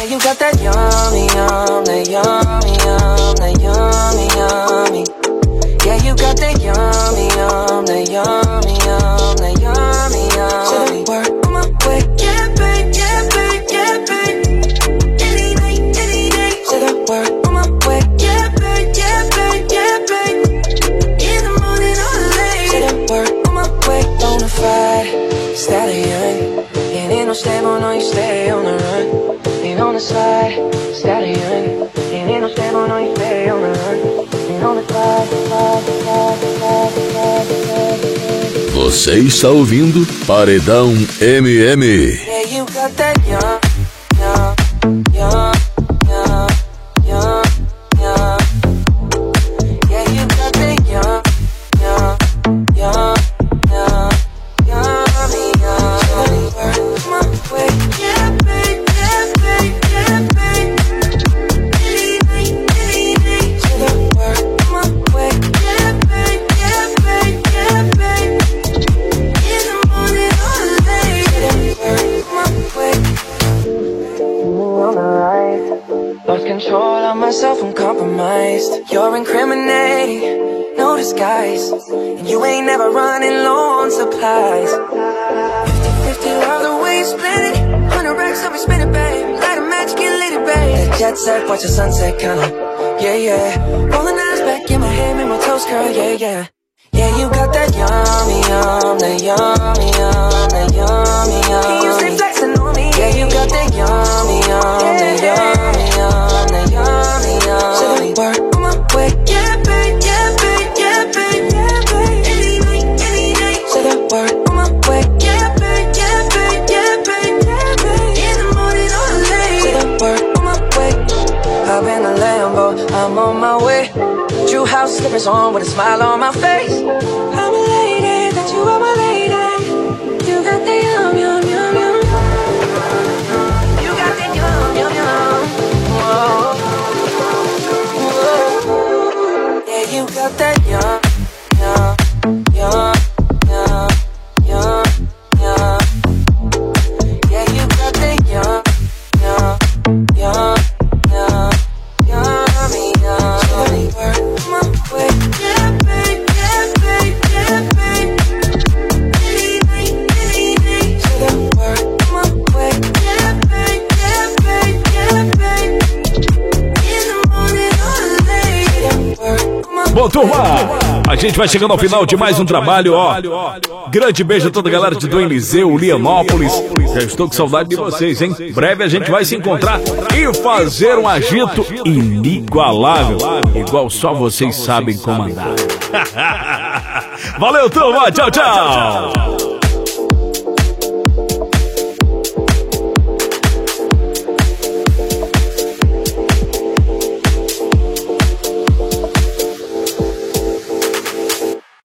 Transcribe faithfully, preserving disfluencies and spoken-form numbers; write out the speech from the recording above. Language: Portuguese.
Yeah, you got that yummy, yum, that yummy, yum, that yummy, yummy. Yeah, you got that yummy, yum, that yummy, yum, that yummy, yummy. Work on my way, yeah, babe, yeah, babe, yeah, babe. Any night, any day. Said I work on my way, yeah, babe, yeah, babe, yeah, babe. In the morning or late. Said I work on my way, bonafide stallion. And ain't no stable, no, you stay on the run. Ain't on the side, stallion. And ain't no stable, no, you stay on the run. Ain't on the side, side, side, side, side, side. Você está ouvindo Paredão M M. Yeah, you got that young, young, young, young, young, young. Yeah, you got that young, young, young, young, yummy, yummy. Work my way, yeah, babe, yeah, babe, yeah, babe. Any night, any day. Till I work my way, yeah, babe, yeah, babe, yeah, babe. In the morning or late. Till I work my way. On the rise, lost control of myself, I'm compromised. You're incriminating, no disguise. And you ain't never running low on supplies. Fifty love the way you split it. Hundred racks up and spin it, babe. Light a match, get lit, it, babe. That jet set, watch the sunset, kinda. Yeah, yeah. Rolling eyes back in my head, make my toes curl, yeah, yeah. Yeah, you got that yummy, yum, that yummy, yum, that yummy, yum. Can you stay flexing on me? Yeah, you got that yummy, yum, that yummy, yum, that yummy, yum. So let me work on my way, yeah, babe, yeah, babe, yeah, babe, yeah, babe. Any night, any day. So that work on my way, yeah, babe, yeah, babe, yeah, babe, yeah, babe. In the morning or late. So that work on my way. Hop in a Lambo, I'm on my way. True house slippers on with a smile on my face. I'm a lady, that you are my lady. You got the yum, yum, yum, yum. You got the yum, yum, yum. Whoa. Whoa. Yeah, you got that yum, yum, yum, yum, yum, yum. Yeah, you got that yum, yum, yum, yum, yummy, yummy. Work my way, yeah, babe, yeah, babe, yeah, babe. Any night, any day. Till I work my way, yeah, babe, yeah, babe, yeah, babe. In the morning or late. Till I work my way. Bom, turma, a gente vai chegando ao final de mais um trabalho, ó. Grande beijo a toda a galera de Dom Eliseu, Lianópolis. Já estou com saudade de vocês, hein? Breve a gente vai se encontrar e fazer um agito inigualável, igual só vocês sabem comandar. Valeu, turma, tchau, tchau.